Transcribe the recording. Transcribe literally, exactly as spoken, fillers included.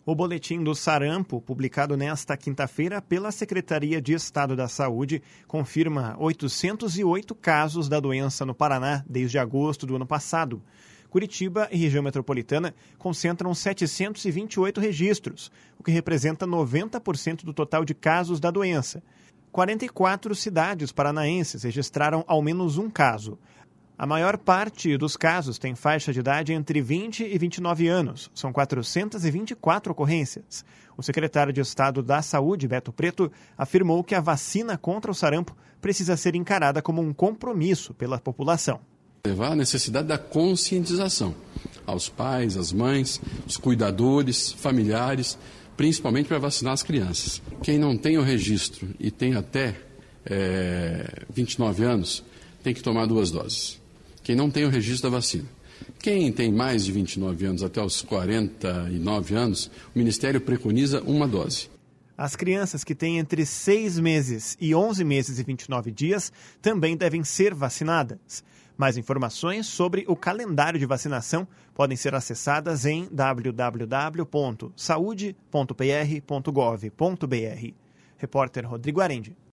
O boletim do sarampo, publicado nesta quinta-feira pela Secretaria de Estado da Saúde, confirma oitocentos e oito casos da doença no Paraná desde agosto do ano passado. Curitiba e região metropolitana concentram setecentos e vinte e oito registros, o que representa noventa por cento do total de casos da doença. quarenta e quatro cidades paranaenses registraram ao menos um caso. A maior parte dos casos tem faixa de idade entre vinte e vinte e nove anos. São quatrocentas e vinte e quatro ocorrências. O secretário de Estado da Saúde, Beto Preto, afirmou que a vacina contra o sarampo precisa ser encarada como um compromisso pela população. Levar a necessidade da conscientização aos pais, às mães, os cuidadores, familiares, principalmente para vacinar as crianças. Quem não tem o registro e tem até é, vinte e nove anos, tem que tomar duas doses. Quem não tem o registro da vacina. Quem tem mais de vinte e nove anos até os quarenta e nove anos, o Ministério preconiza uma dose. As crianças que têm entre seis meses e onze meses e vinte e nove dias também devem ser vacinadas. Mais informações sobre o calendário de vacinação podem ser acessadas em w w w ponto saude ponto p r ponto gov ponto b r. Repórter Rodrigo Arendi.